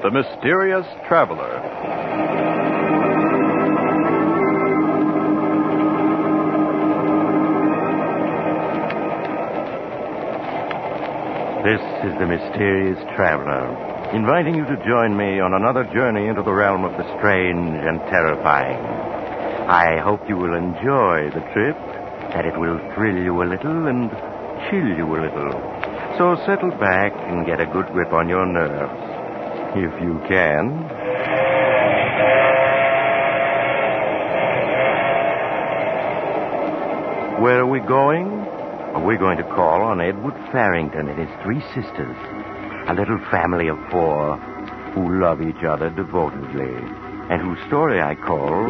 The Mysterious Traveler. This is the Mysterious Traveler, inviting you to join me on another journey into the realm of the strange and terrifying. I hope you will enjoy the trip, that it will thrill you a little and chill you a little. So settle back and get a good grip on your nerves, if you can. Where are we going? We're going to call on Edward Farrington and his three sisters, a little family of four who love each other devotedly, and whose story I call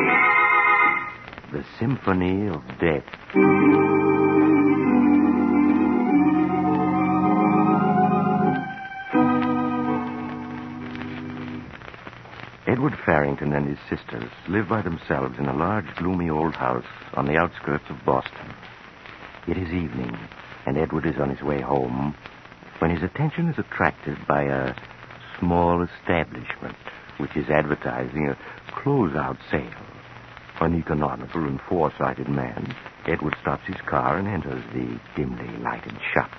The Symphony of Death. Edward Farrington and his sisters live by themselves in a large, gloomy old house on the outskirts of Boston. It is evening, and Edward is on his way home when his attention is attracted by a small establishment which is advertising a closeout sale. An economical and foresighted man, Edward stops his car and enters the dimly lighted shop.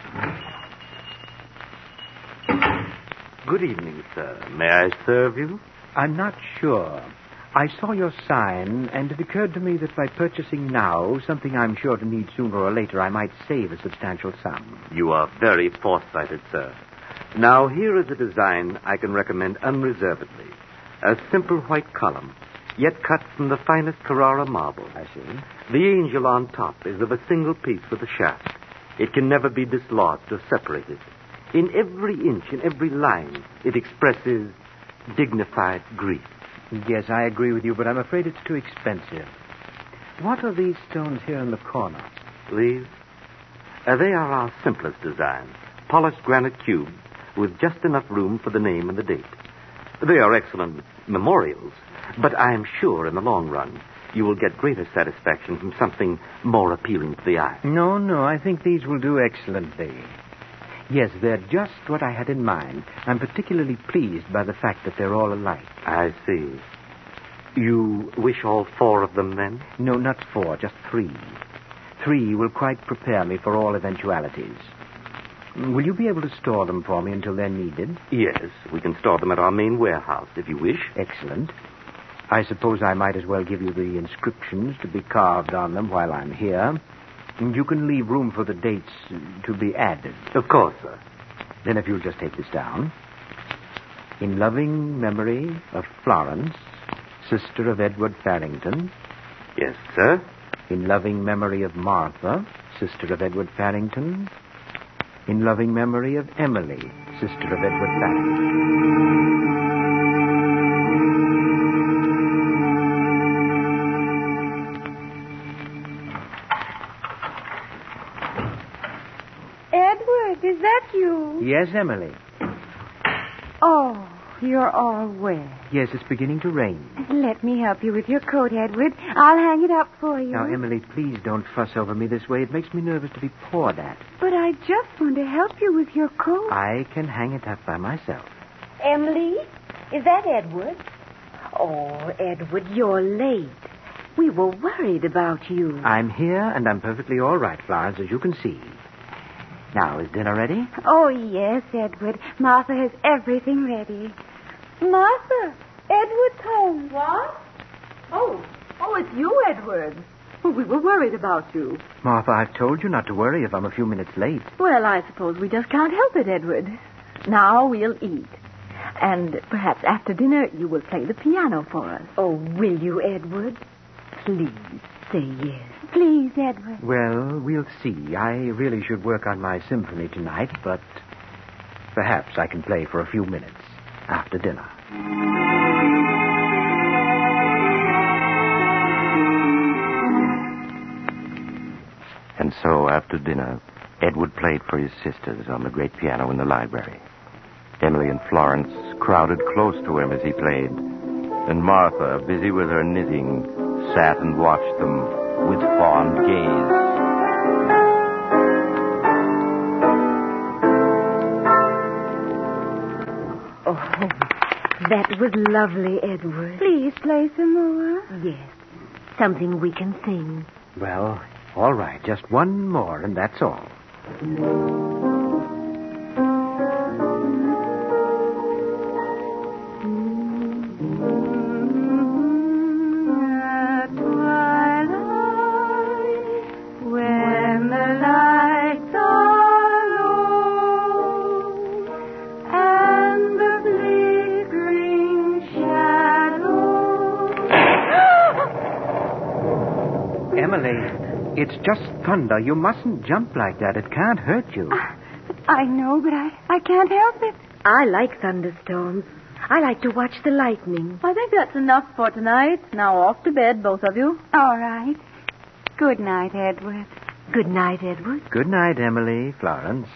Good evening, sir. May I serve you? I'm not sure. I saw your sign, and it occurred to me that by purchasing now something I'm sure to need sooner or later, I might save a substantial sum. You are very foresighted, sir. Now, here is a design I can recommend unreservedly. A simple white column, yet cut from the finest Carrara marble. I see. The angel on top is of a single piece with a shaft. It can never be dislodged or separated. In every inch, in every line, it expresses dignified grief. Yes, I agree with you, but I'm afraid it's too expensive. What are these stones here in the corner? These? They are our simplest designs. Polished granite cubes with just enough room for the name and the date. They are excellent memorials, but I am sure in the long run you will get greater satisfaction from something more appealing to the eye. No, I think these will do excellently. Yes, they're just what I had in mind. I'm particularly pleased by the fact that they're all alike. I see. You wish all four of them, then? No, not four, just three. Three will quite prepare me for all eventualities. Will you be able to store them for me until they're needed? Yes, we can store them at our main warehouse, if you wish. Excellent. I suppose I might as well give you the inscriptions to be carved on them while I'm here. And you can leave room for the dates to be added. Of course, sir. Then if you'll just take this down. In loving memory of Florence, sister of Edward Farrington. Yes, sir. In loving memory of Martha, sister of Edward Farrington. In loving memory of Emily, sister of Edward Farrington. Is that you? Yes, Emily. Oh, you're all wet. Yes, it's beginning to rain. Let me help you with your coat, Edward. I'll hang it up for you. Now, Emily, please don't fuss over me this way. It makes me nervous to be poured at. But I just want to help you with your coat. I can hang it up by myself. Emily, is that Edward? Oh, Edward, you're late. We were worried about you. I'm here, and I'm perfectly all right, Florence, as you can see. Now, is dinner ready? Oh, yes, Edward. Martha has everything ready. Martha, Edward's home. What? Oh, it's you, Edward. Well, we were worried about you. Martha, I've told you not to worry if I'm a few minutes late. Well, I suppose we just can't help it, Edward. Now we'll eat. And perhaps after dinner you will play the piano for us. Oh, will you, Edward? Please say yes. Please, Edward. Well, we'll see. I really should work on my symphony tonight, but perhaps I can play for a few minutes after dinner. And so, after dinner, Edward played for his sisters on the great piano in the library. Emily and Florence crowded close to him as he played, and Martha, busy with her knitting, sat and watched them with fond gaze. Oh, That was lovely, Edward. Please play some more. Yes. Something we can sing. Well, all right. Just one more, and that's all. Emily, it's just thunder. You mustn't jump like that. It can't hurt you. I know, but I can't help it. I like thunderstorms. I like to watch the lightning. I think that's enough for tonight. Now off to bed, both of you. All right. Good night, Edward. Good night, Edward. Good night, Emily, Florence.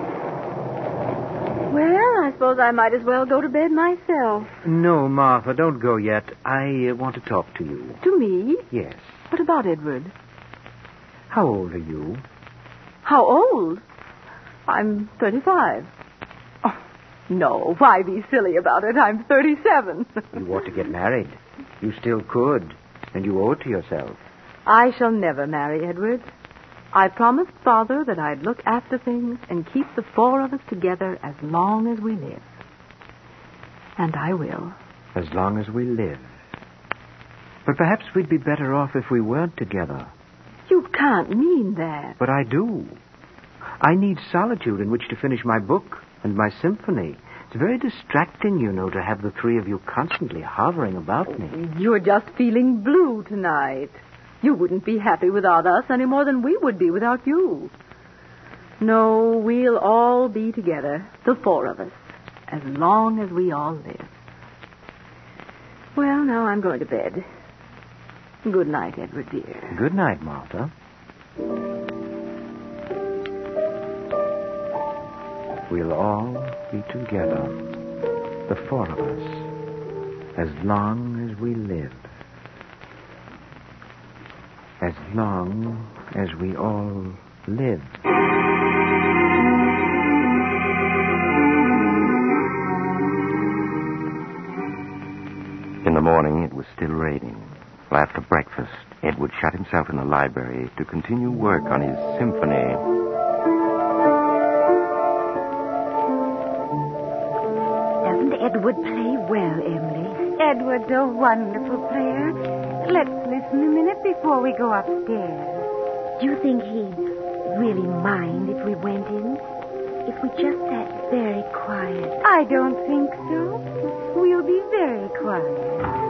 Well, I suppose I might as well go to bed myself. No, Martha, don't go yet. I want to talk to you. To me? Yes. What about Edward? How old are you? How old? I'm 35. Oh, no, why be silly about it? I'm 37. You ought to get married. You still could, and you owe it to yourself. I shall never marry Edward. I promised Father that I'd look after things and keep the four of us together as long as we live. And I will. As long as we live. But perhaps we'd be better off if we weren't together. You can't mean that. But I do. I need solitude in which to finish my book and my symphony. It's very distracting, you know, to have the three of you constantly hovering about me. You're just feeling blue tonight. You wouldn't be happy without us any more than we would be without you. No, we'll all be together, the four of us, as long as we all live. Well, now I'm going to bed. Good night, Edward, dear. Good night, Martha. We'll all be together, the four of us, as long as we live. As long as we all live. In the morning, it was still raining. After breakfast, Edward shut himself in the library to continue work on his symphony. Doesn't Edward play well, Emily? Edward's a wonderful player. Let's listen a minute before we go upstairs. Do you think he'd really mind if we went in? If we just sat very quiet? I don't think so. We'll be very quiet.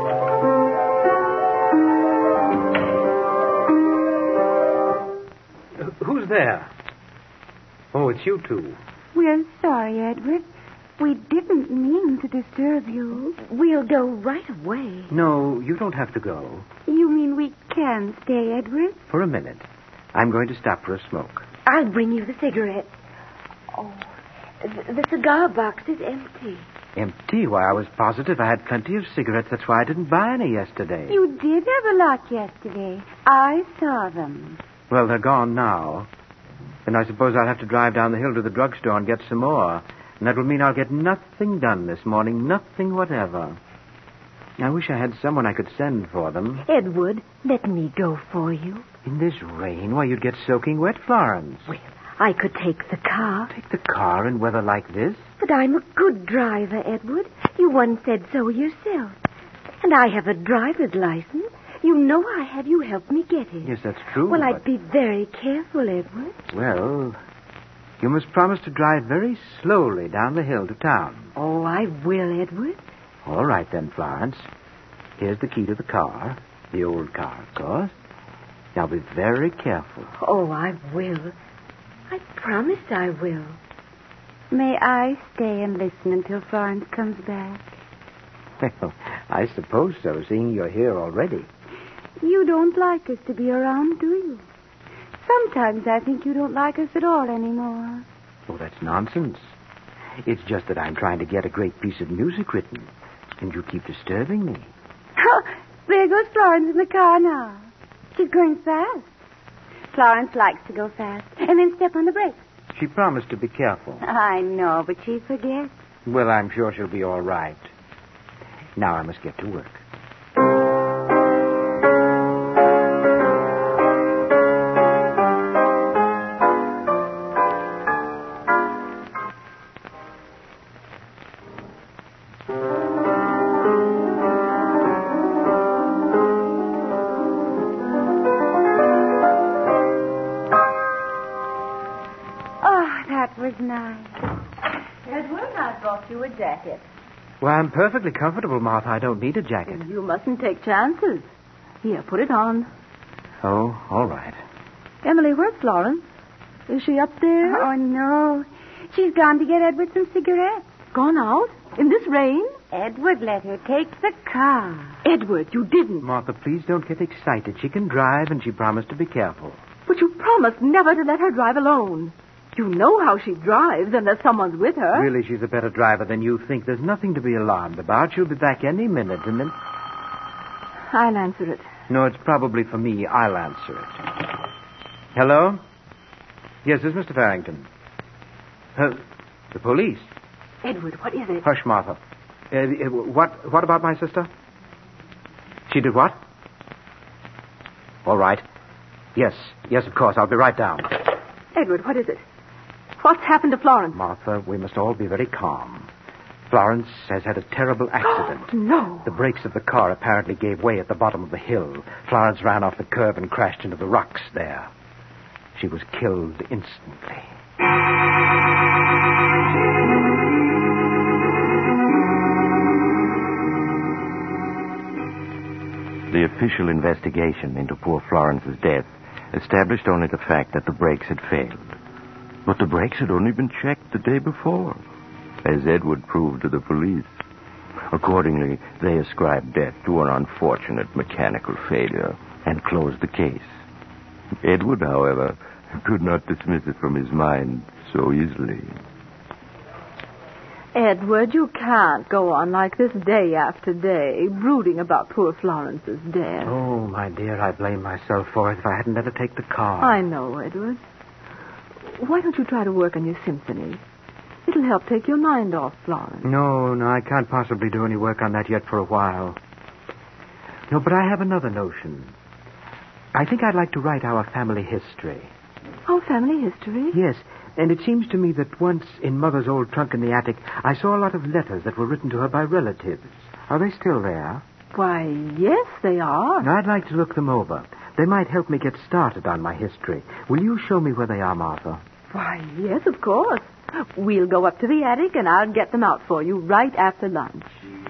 Who's there? Oh, it's you two. We're sorry, Edward. We didn't mean to disturb you. We'll go right away. No, you don't have to go. You mean we can stay, Edward? For a minute. I'm going to stop for a smoke. I'll bring you the cigarettes. Oh, the cigar box is empty. Empty? Why, I was positive I had plenty of cigarettes. That's why I didn't buy any yesterday. You did have a lot yesterday. I saw them. Well, they're gone now. Then I suppose I'll have to drive down the hill to the drugstore and get some more. And that will mean I'll get nothing done this morning. Nothing whatever. I wish I had someone I could send for them. Edward, let me go for you. In this rain? Why, you'd get soaking wet, Florence. Well, I could take the car. Take the car in weather like this? But I'm a good driver, Edward. You once said so yourself. And I have a driver's license. You know I have. You helped me get it. Yes, that's true. Well, but... I'd be very careful, Edward. Well, you must promise to drive very slowly down the hill to town. Oh, I will, Edward. All right, then, Florence. Here's the key to the car. The old car, of course. Now, be very careful. Oh, I will. I promise I will. May I stay and listen until Florence comes back? Well, I suppose so, seeing you're here already. You don't like us to be around, do you? Sometimes I think you don't like us at all anymore. Oh, that's nonsense. It's just that I'm trying to get a great piece of music written, and you keep disturbing me. Oh, there goes Florence in the car now. She's going fast. Florence likes to go fast and then step on the brakes. She promised to be careful. I know, but she forgets. Well, I'm sure she'll be all right. Now I must get to work. Edward, I brought you a jacket. Well, I'm perfectly comfortable, Martha. I don't need a jacket. You mustn't take chances. Here, put it on. Oh, all right. Emily, where's Florence? Is she up there? Oh, no. She's gone to get Edward some cigarettes. Gone out? In this rain? Edward let her take the car. Edward, you didn't. Martha, please don't get excited. She can drive, and she promised to be careful. But you promised never to let her drive alone. You know how she drives unless someone's with her. Really, she's a better driver than you think. There's nothing to be alarmed about. She'll be back any minute, and then... I'll answer it. No, it's probably for me. I'll answer it. Hello? Yes, this is Mr. Farrington. The police? Edward, what is it? Hush, Martha. What about my sister? She did what? All right. Yes, of course. I'll be right down. Edward, what is it? What's happened to Florence? Martha, we must all be very calm. Florence has had a terrible accident. No. The brakes of the car apparently gave way at the bottom of the hill. Florence ran off the curb and crashed into the rocks there. She was killed instantly. The official investigation into poor Florence's death established only the fact that the brakes had failed. But the brakes had only been checked the day before, as Edward proved to the police. Accordingly, they ascribed death to an unfortunate mechanical failure and closed the case. Edward, however, could not dismiss it from his mind so easily. Edward, you can't go on like this day after day, brooding about poor Florence's death. Oh, my dear, I blame myself for it. If I hadn't let her take the car. I know, Edward. Why don't you try to work on your symphony? It'll help take your mind off Florence. No, I can't possibly do any work on that yet for a while. No, but I have another notion. I think I'd like to write our family history. Our family history? Yes, and it seems to me that once in Mother's old trunk in the attic, I saw a lot of letters that were written to her by relatives. Are they still there? Why, yes, they are. I'd like to look them over. They might help me get started on my history. Will you show me where they are, Martha? Why, yes, of course. We'll go up to the attic and I'll get them out for you right after lunch.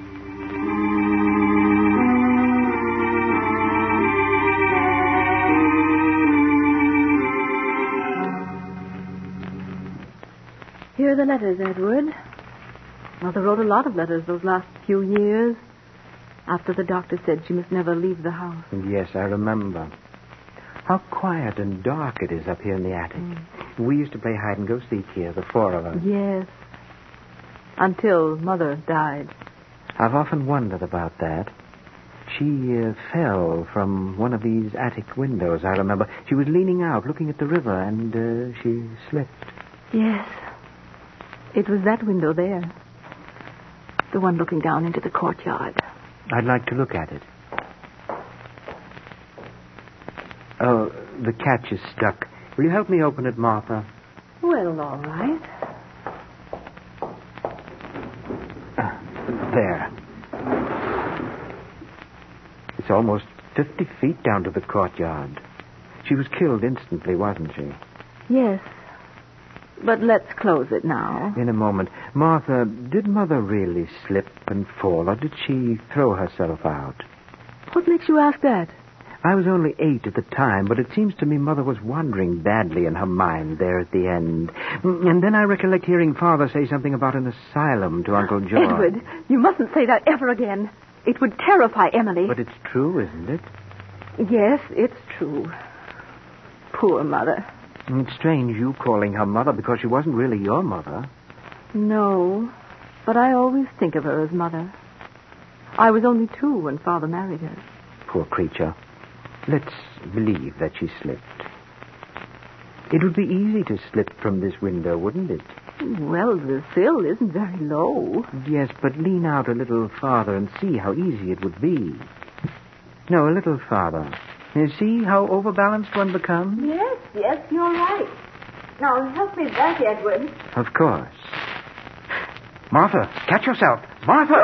Here are the letters, Edward. Mother wrote a lot of letters those last few years, after the doctor said she must never leave the house. Yes, I remember. How quiet and dark it is up here in the attic. We used to play hide-and-go-seek here, the four of us. Yes. Until Mother died. I've often wondered about that. She fell from one of these attic windows, I remember. She was leaning out, looking at the river, and she slipped. Yes. It was that window there. The one looking down into the courtyard. I'd like to look at it. Oh, the catch is stuck. Will you help me open it, Martha? Well, all right. There. It's almost 50 feet down to the courtyard. She was killed instantly, wasn't she? Yes. But let's close it now. In a moment. Martha, did Mother really slip and fall, or did she throw herself out? What makes you ask that? I was only 8 at the time, but it seems to me Mother was wandering badly in her mind there at the end. And then I recollect hearing Father say something about an asylum to Uncle George. Edward, you mustn't say that ever again. It would terrify Emily. But it's true, isn't it? Yes, it's true. Poor Mother. It's strange you calling her Mother because she wasn't really your mother. No, but I always think of her as Mother. I was only 2 when Father married her. Poor creature. Let's believe that she slipped. It would be easy to slip from this window, wouldn't it? Well, the sill isn't very low. Yes, but lean out a little farther and see how easy it would be. No, a little farther. You see how overbalanced one becomes? Yes, you're right. Now, help me back, Edward. Of course. Martha, catch yourself. Martha!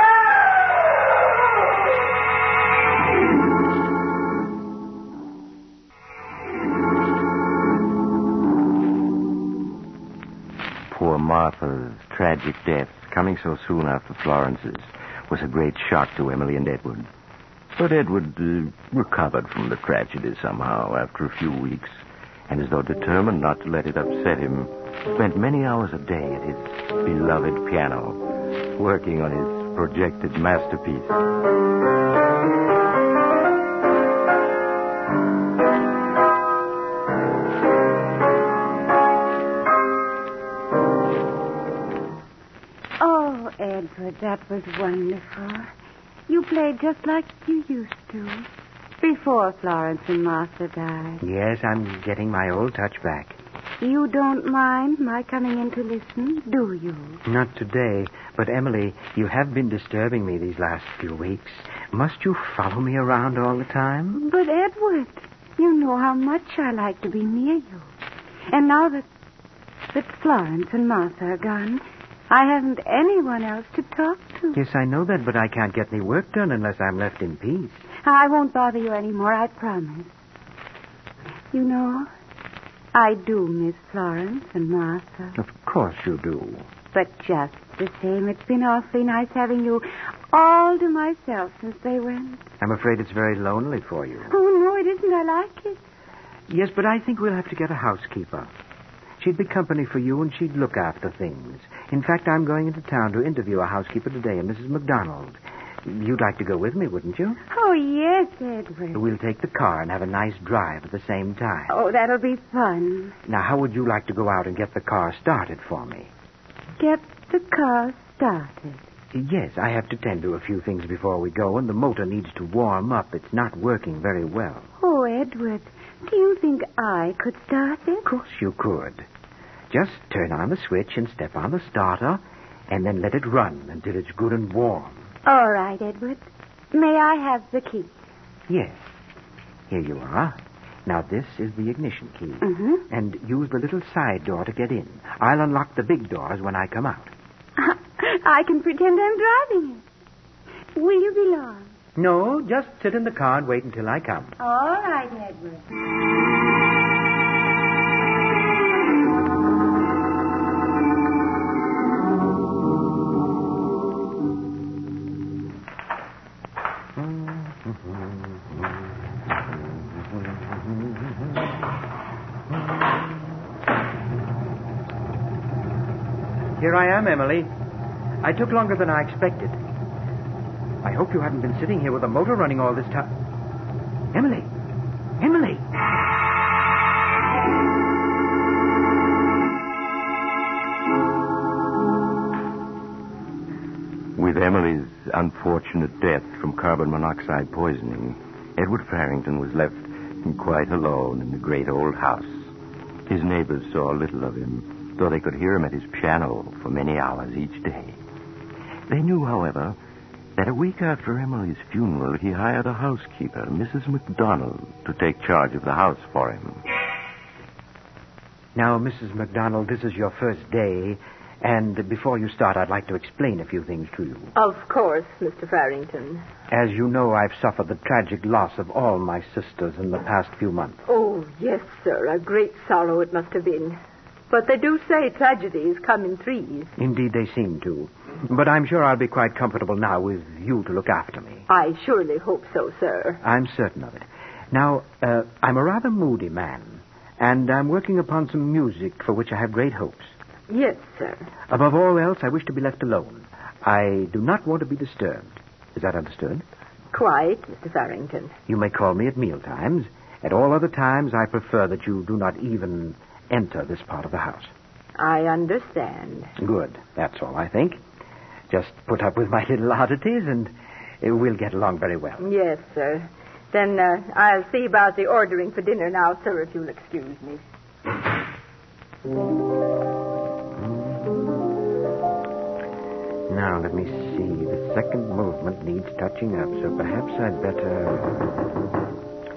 Poor Martha's tragic death, coming so soon after Florence's, was a great shock to Emily and Edward. But Edward recovered from the tragedy somehow after a few weeks, and as though determined not to let it upset him, spent many hours a day at his beloved piano, working on his projected masterpiece. Oh, Edward, that was wonderful. You played just like you used to, before Florence and Martha died. Yes, I'm getting my old touch back. You don't mind my coming in to listen, do you? Not today, but Emily, you have been disturbing me these last few weeks. Must you follow me around all the time? But, Edward, you know how much I like to be near you. And now that Florence and Martha are gone, I haven't anyone else to talk to. Yes, I know that, but I can't get any work done unless I'm left in peace. I won't bother you anymore, I promise. You know, I do miss Florence and Martha. Of course you do. But just the same, it's been awfully nice having you all to myself since they went. I'm afraid it's very lonely for you. Oh, no, it isn't. I like it. Yes, but I think we'll have to get a housekeeper. She'd be company for you, and she'd look after things. In fact, I'm going into town to interview a housekeeper today, a Mrs. McDonald. You'd like to go with me, wouldn't you? Oh, yes, Edward. We'll take the car and have a nice drive at the same time. Oh, that'll be fun. Now, how would you like to go out and get the car started for me? Get the car started. Yes, I have to tend to a few things before we go, and the motor needs to warm up. It's not working very well. Oh, Edward, do you think I could start it? Of course you could. Just turn on the switch and step on the starter, and then let it run until it's good and warm. All right, Edward. May I have the key? Yes. Here you are. Now, this is the ignition key. Mm-hmm. And use the little side door to get in. I'll unlock the big doors when I come out. I can pretend I'm driving it. Will you be long? No, just sit in the car and wait until I come. All right, Edward. Here I am, Emily. I took longer than I expected. I hope you haven't been sitting here with the motor running all this time. Emily! Emily! With Emily's unfortunate death from carbon monoxide poisoning, Edward Farrington was left quite alone in the great old house. His neighbors saw little of him, though they could hear him at his piano for many hours each day. They knew, however, that a week after Emily's funeral, he hired a housekeeper, Mrs. McDonald, to take charge of the house for him. Now, Mrs. McDonald, this is your first day, and before you start, I'd like to explain a few things to you. Of course, Mr. Farrington. As you know, I've suffered the tragic loss of all my sisters in the past few months. Oh, yes, sir. A great sorrow it must have been. But they do say tragedies come in threes. Indeed, they seem to. But I'm sure I'll be quite comfortable now with you to look after me. I surely hope so, sir. I'm certain of it. Now, I'm a rather moody man, and I'm working upon some music for which I have great hopes. Yes, sir. Above all else, I wish to be left alone. I do not want to be disturbed. Is that understood? Quite, Mr. Farrington. You may call me at mealtimes. At all other times, I prefer that you do not even enter this part of the house. I understand. Good. That's all, I think. Just put up with my little oddities, and we'll get along very well. Yes, sir. Then I'll see about the ordering for dinner now, sir, if you'll excuse me. Now, let me see. The second movement needs touching up, so perhaps I'd better...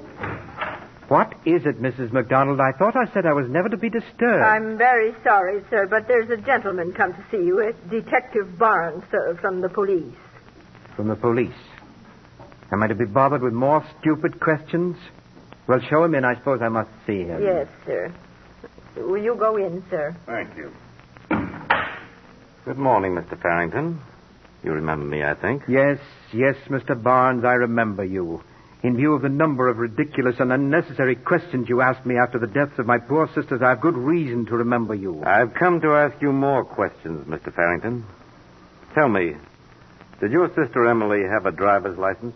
What is it, Mrs. McDonald? I thought I said I was never to be disturbed. I'm very sorry, sir, but there's a gentleman come to see you. It's Detective Barnes, sir, from the police. From the police? Am I to be bothered with more stupid questions? Well, show him in. I suppose I must see him. Yes, sir. Will you go in, sir? Thank you. Good morning, Mr. Farrington. You remember me, I think. Yes, Mr. Barnes, I remember you. In view of the number of ridiculous and unnecessary questions you asked me after the deaths of my poor sisters, I have good reason to remember you. I've come to ask you more questions, Mr. Farrington. Tell me, did your sister Emily have a driver's license?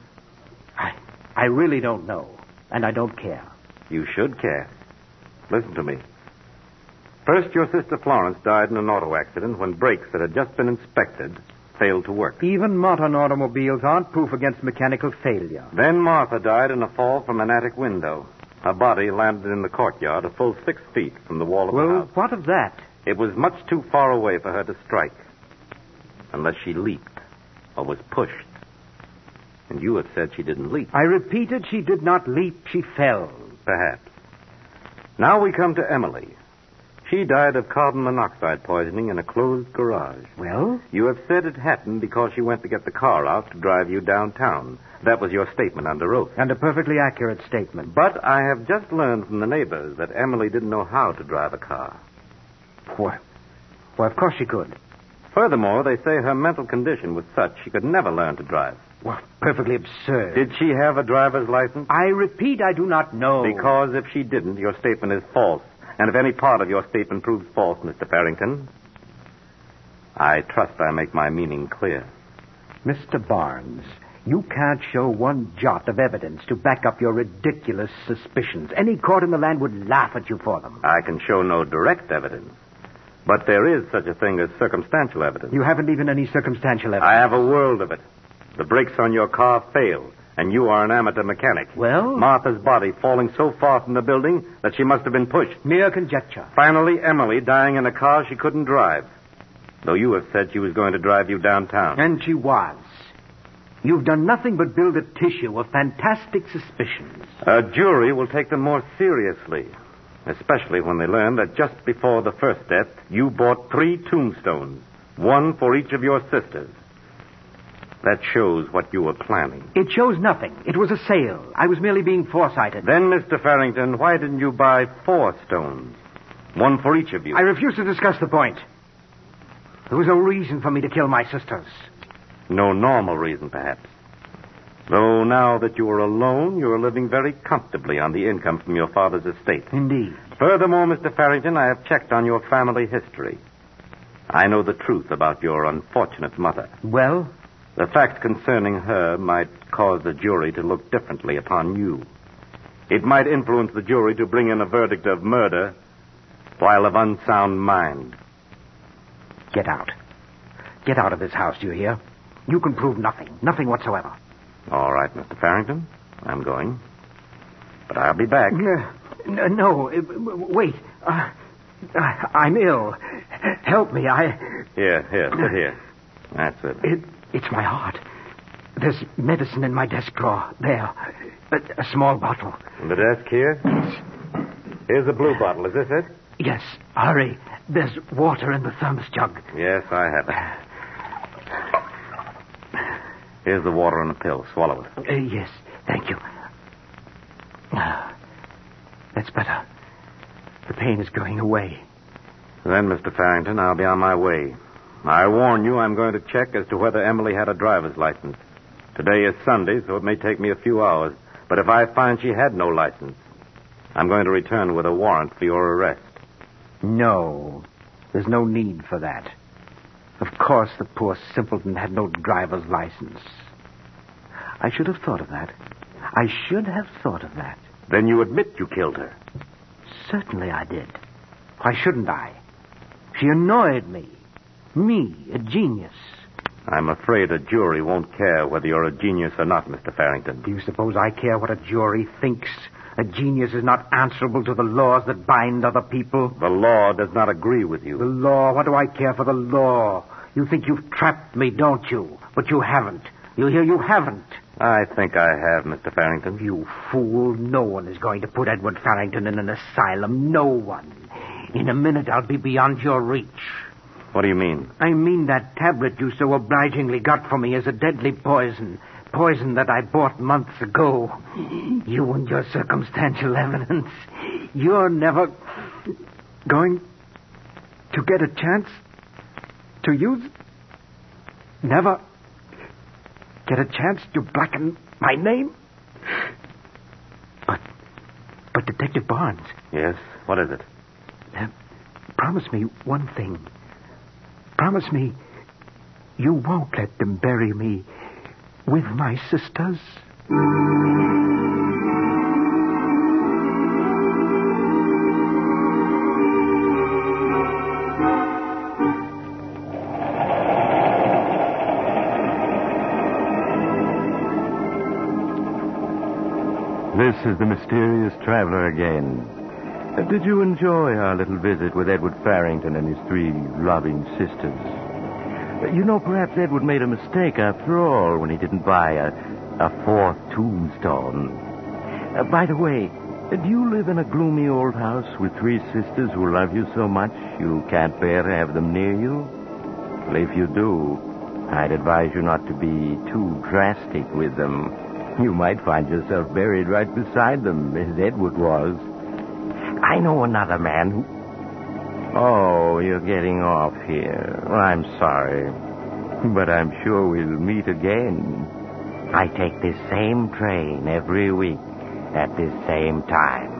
I really don't know, and I don't care. You should care. Listen to me. First, your sister Florence died in an auto accident when brakes that had just been inspected failed to work. Even modern automobiles aren't proof against mechanical failure. Then Martha died in a fall from an attic window. Her body landed in the courtyard a full 6 feet from the wall of the house. What of that? It was much too far away for her to strike. Unless she leaped or was pushed. And you have said she didn't leap. I repeated she did not leap. She fell. Perhaps. Now we come to Emily. She died of carbon monoxide poisoning in a closed garage. Well? You have said it happened because she went to get the car out to drive you downtown. That was your statement under oath. And a perfectly accurate statement. But I have just learned from the neighbors that Emily didn't know how to drive a car. Well, of course she could. Furthermore, they say her mental condition was such she could never learn to drive. Well, perfectly absurd. Did she have a driver's license? I repeat, I do not know. Because if she didn't, your statement is false. And if any part of your statement proves false, Mr. Farrington, I trust I make my meaning clear. Mr. Barnes, you can't show one jot of evidence to back up your ridiculous suspicions. Any court in the land would laugh at you for them. I can show no direct evidence. But there is such a thing as circumstantial evidence. You haven't even any circumstantial evidence. I have a world of it. The brakes on your car failed, and you are an amateur mechanic. Well? Martha's body falling so far from the building that she must have been pushed. Mere conjecture. Finally, Emily dying in a car she couldn't drive. Though you have said she was going to drive you downtown. And she was. You've done nothing but build a tissue of fantastic suspicions. A jury will take them more seriously. Especially when they learn that just before the first death, you bought 3 tombstones. 1 for each of your sisters. That shows what you were planning. It shows nothing. It was a sale. I was merely being foresighted. Then, Mr. Farrington, why didn't you buy 4 stones? 1 for each of you. I refuse to discuss the point. There was no reason for me to kill my sisters. No normal reason, perhaps. Though now that you are alone, you are living very comfortably on the income from your father's estate. Indeed. Furthermore, Mr. Farrington, I have checked on your family history. I know the truth about your unfortunate mother. Well? The fact concerning her might cause the jury to look differently upon you. It might influence the jury to bring in a verdict of murder while of unsound mind. Get out. Get out of this house, do you hear? You can prove nothing. Nothing whatsoever. All right, Mr. Farrington. I'm going. But I'll be back. No, wait. I'm ill. Help me, Here, sit here. That's it. It's my heart. There's medicine in my desk drawer. There. A small bottle. In the desk here? Yes. Here's a blue bottle. Is this it? Yes. Hurry. There's water in the thermos jug. Yes, I have it. Here's the water and a pill. Swallow it. Yes. Thank you. That's better. The pain is going away. Then, Mr. Farrington, I'll be on my way. I warn you, I'm going to check as to whether Emily had a driver's license. Today is Sunday, so it may take me a few hours. But if I find she had no license, I'm going to return with a warrant for your arrest. No. There's no need for that. Of course, the poor simpleton had no driver's license. I should have thought of that. Then you admit you killed her. Certainly I did. Why shouldn't I? She annoyed me. Me, a genius. I'm afraid a jury won't care whether you're a genius or not, Mr. Farrington. Do you suppose I care what a jury thinks? A genius is not answerable to the laws that bind other people. The law does not agree with you. The law? What do I care for the law? You think you've trapped me, don't you? But you haven't. You hear? You haven't. I think I have, Mr. Farrington. You fool. No one is going to put Edward Farrington in an asylum. No one. In a minute, I'll be beyond your reach. What do you mean? I mean that tablet you so obligingly got for me is a deadly poison. Poison that I bought months ago. You and your circumstantial evidence. You're never going to get a chance to use it. Never get a chance to blacken my name. But Detective Barnes. Yes? What is it? Promise me one thing. Promise me you won't let them bury me with my sisters. This is the mysterious traveler again. Did you enjoy our little visit with Edward Farrington and his 3 loving sisters? You know, perhaps Edward made a mistake after all when he didn't buy a 4th tombstone. By the way, do you live in a gloomy old house with 3 sisters who love you so much you can't bear to have them near you? Well, if you do, I'd advise you not to be too drastic with them. You might find yourself buried right beside them, as Edward was. I know another man who... Oh, you're getting off here. Well, I'm sorry. But I'm sure we'll meet again. I take this same train every week at this same time.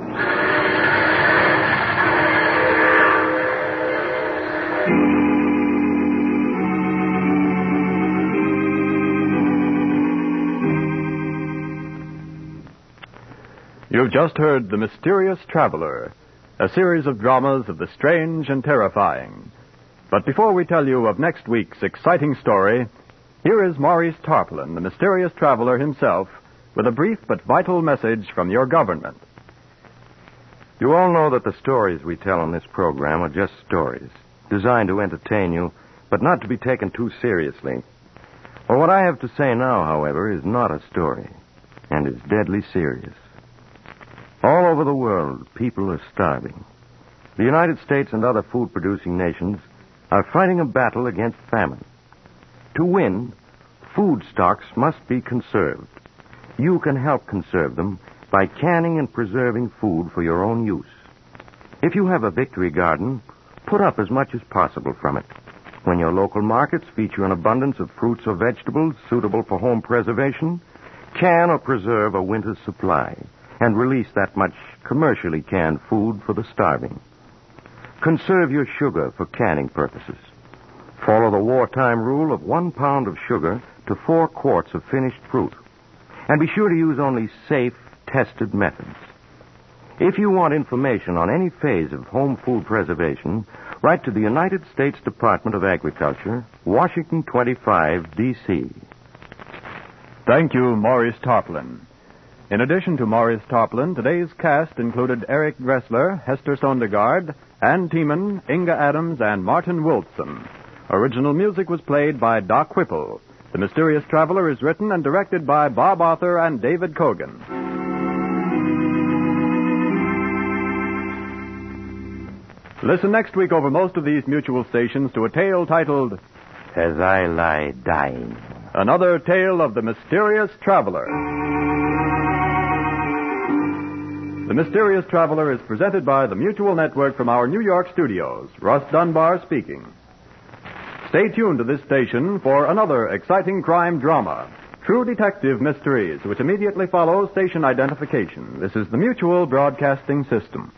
You've just heard The Mysterious Traveler, a series of dramas of the strange and terrifying. But before we tell you of next week's exciting story, here is Maurice Tarpaulin, the mysterious traveler himself, with a brief but vital message from your government. You all know that the stories we tell on this program are just stories, designed to entertain you, but not to be taken too seriously. Well, what I have to say now, however, is not a story, and is deadly serious. All over the world, people are starving. The United States and other food-producing nations are fighting a battle against famine. To win, food stocks must be conserved. You can help conserve them by canning and preserving food for your own use. If you have a victory garden, put up as much as possible from it. When your local markets feature an abundance of fruits or vegetables suitable for home preservation, can or preserve a winter's supply and release that much commercially canned food for the starving. Conserve your sugar for canning purposes. Follow the wartime rule of 1 pound of sugar to 4 quarts of finished fruit. And be sure to use only safe, tested methods. If you want information on any phase of home food preservation, write to the United States Department of Agriculture, Washington 25, D.C. Thank you, Maurice Tarpaulin. In addition to Maurice Tarpaulin, today's cast included Eric Dressler, Hester Sondergaard, Ann Tiemann, Inga Adams, and Martin Wilson. Original music was played by Doc Whipple. The Mysterious Traveler is written and directed by Bob Arthur and David Kogan. Listen next week over most of these mutual stations to a tale titled As I Lie Dying. Another Tale of the Mysterious Traveler. The Mysterious Traveler is presented by the Mutual Network from our New York studios. Russ Dunbar speaking. Stay tuned to this station for another exciting crime drama, True Detective Mysteries, which immediately follows station identification. This is the Mutual Broadcasting System.